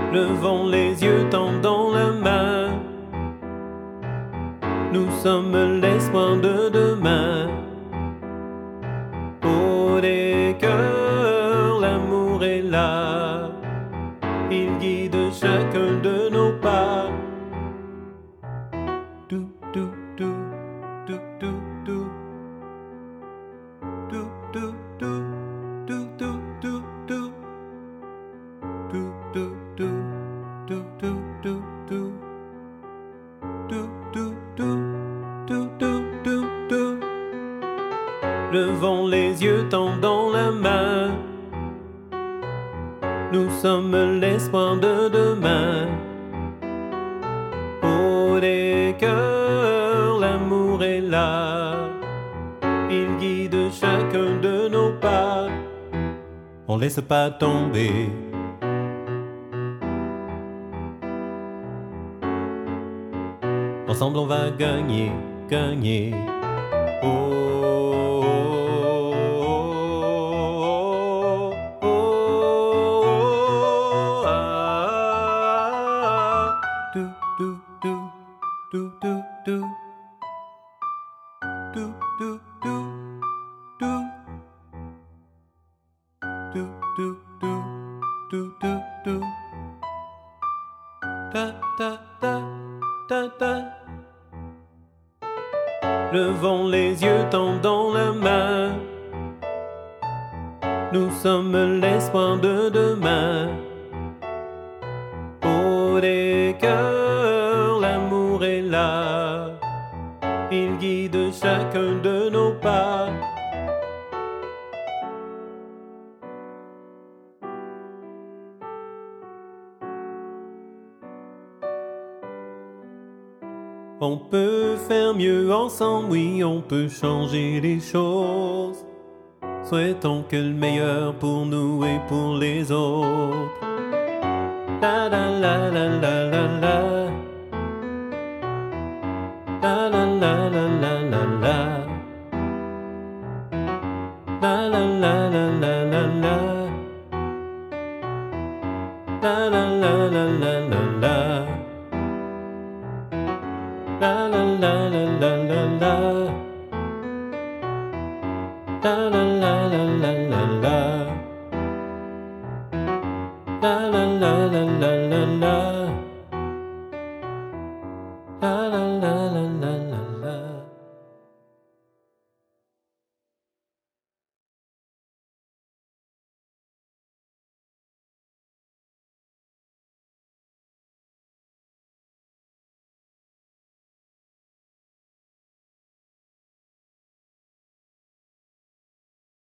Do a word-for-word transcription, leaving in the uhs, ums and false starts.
Levons les yeux, tendons la main. Nous sommes l'espoir de demain. Haut des cœurs, l'amour est là. Il guide chacun de nos pas. Dou, dou, dou, dou, dou, dou. Dou, dou, dou, dou, dou, dou, dou. Dou, dou, dou, dou, dou, dou, dou. Dou, dou, dou, dou, dou, dou, dou. Levons les yeux, tendons la main. Nous sommes l'espoir de demain. Haut des cœurs, l'amour est là. Il guide chacun de nos pas. On laisse pas tomber. Ensemble on va gagner, gagner. Oh, oh, oh, oh, oh, ah. Do, do, do, do, do, do. Do, do, do, do. Do, do, do, do, do, do. Da, da, da, da, da. Levons les yeux, tendons la main. Nous sommes l'espoir de demain. Haut des cœurs, l'amour est là. Il guide chacun de nos pas. On peut faire mieux ensemble, oui, on peut changer les choses. Souhaitons que le meilleur pour nous et pour les autres. La la la la la la la. La la la la la.